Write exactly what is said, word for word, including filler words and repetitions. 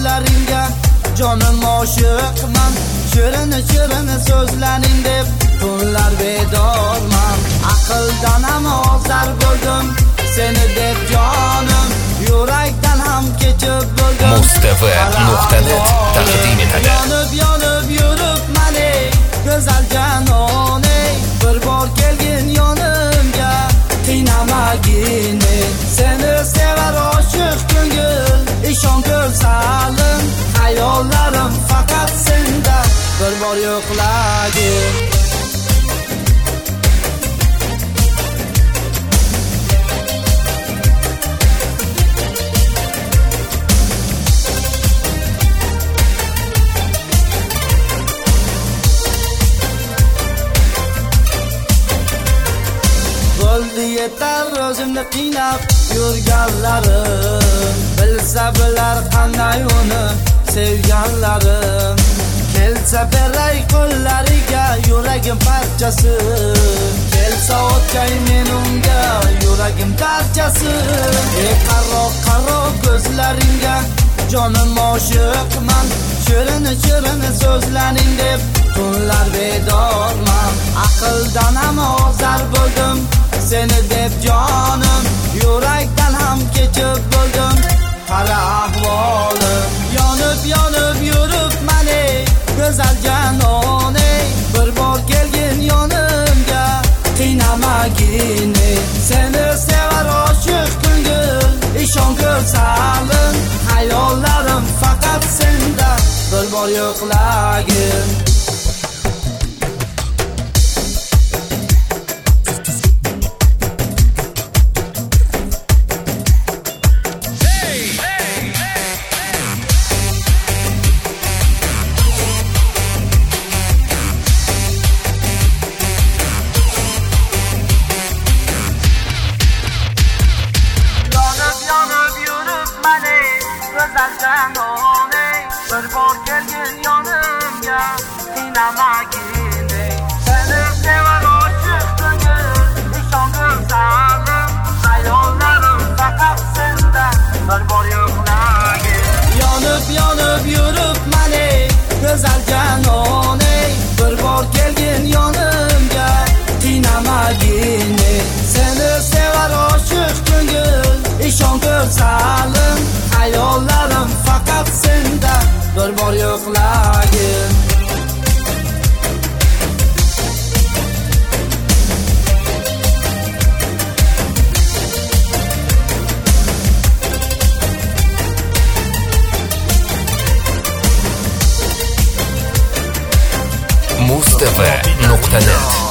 ko'zlaringga jonim oshiqman, shirin shirin so'zlaring deb tunlar bedorman. Aqldan ham ozar bo'ldim, seni deb jonim, yurakdan ham kechib bo'ldim. Mustv nuqta net taqdim etadi. Yonib yonib yuribman ey go'zal janon ey, bir bor kelgin yonimga, qiynamagin ey. Seni sevar oshiq ko'ngil, ishon ko'rsalim, hayollarim faqat senda, bir bor yo'qlagin. Bo'ldi yetar o'zimni qiynab yurganlarim, bilsa bilar qanday uni sevganlarim. Kelsa beray qo'llariga yuragim parchasi, kelsa o'tgay men unga yuragim parchasi. Ey qaro qaro ko'zlaringga jonim oshiqman, shirin shirin so'zlaring deb tunlar bedorman. Aqldan ham ozar bo'ldim, seni deb jonim, yurakdan ham kechib bo'ldim. Qara ahvolim, yonib yonib yuribman ey go'zal janon ey, bir bor kelgin yonimga, qiynamagin ey. Seni sevar oshiq ko'ngil, ishon ko'rsalim, hayollarim faqat senda, bir bor yo'qlagin. Go'zal janon ey, bir bor kelgin yonimga, qiynamagin ey. Seni sevar oshiq ko'ngil, ishon ko'rsalim, hayollarim faqat senda, bir bor yo'qlagin. Yonib yonib yuribman ey go'zal janon ey, bir bor kelgin yonimga, qiynamagin ey. Seni sevar oshiq ko'ngil, ishon ko'rsalim, hayollarim faqat senda, bir bor yo'qlagin. Mustv nuqta net